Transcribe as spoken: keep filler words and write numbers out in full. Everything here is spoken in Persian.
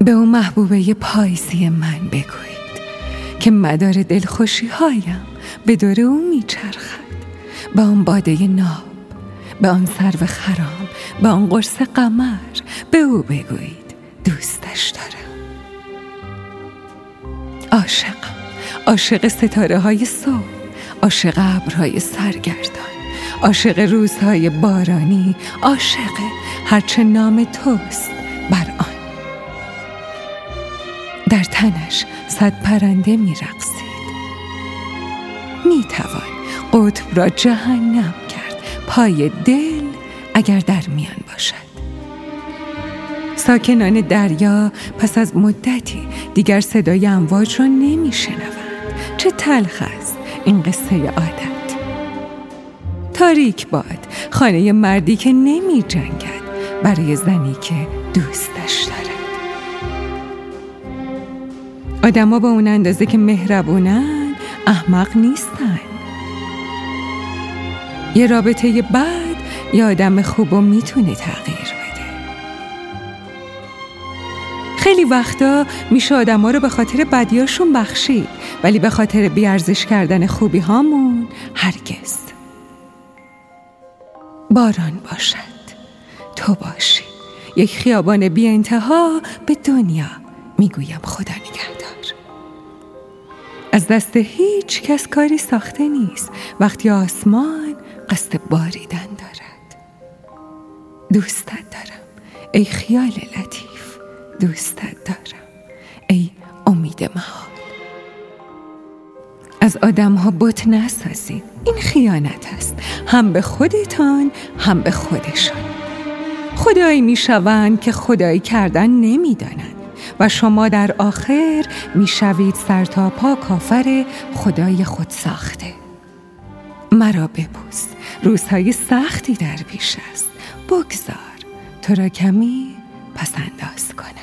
به اون محبوبه پاییزی من بگویید که مدار دلخوشی هایم به دور او میچرخد. به آن باده ناب، به آن سرو خرام، به آن قرص قمر، به او بگویید دوستش دارم. عاشقم، عاشق ستاره های صبح، عاشق ابرهای سرگردان، عاشق روزهای بارانی، عاشق هرچه نام توست بر آن. در تنش صد پرنده می رقصید. می توان قطب را جهنم کرد پای دل اگر در میان باشد. ساکنان دریا پس از مدتی دیگر صدای امواج را نمی شنوند. چه تلخ است این قصه عادت. تاریک باد خانه مردی که نمی جنگد برای زنی که دوستش دارد. آدم ها با اون اندازه که مهربونن احمق نیستن. یه رابطه بد یه آدم خوبو میتونه تغییر بده. خیلی وقتا میشه آدم ها رو به خاطر بدیاشون بخشید، ولی به خاطر بیارزش کردن خوبی هامون هرگز. باران باشد، تو باشی، یک خیابان بی انتها به دنیا میگویم خدا نگهدار. از دست هیچ کس کاری ساخته نیست وقتی آسمان قصد باریدن دارد. دوستت دارم ای خیال لطیف، دوستت دارم ای امید محال. از آدم ها بت نسازید، این خیانت است، هم به خودتان هم به خودشان. خدایی میشوند که خدایی کردن نمیدانند و شما در آخر میشوید سر تا پا کافر خدای خود ساخته. مرا ببوس، روزهای سختی در پیش است، بگذار تو را کمی پس انداز کنم.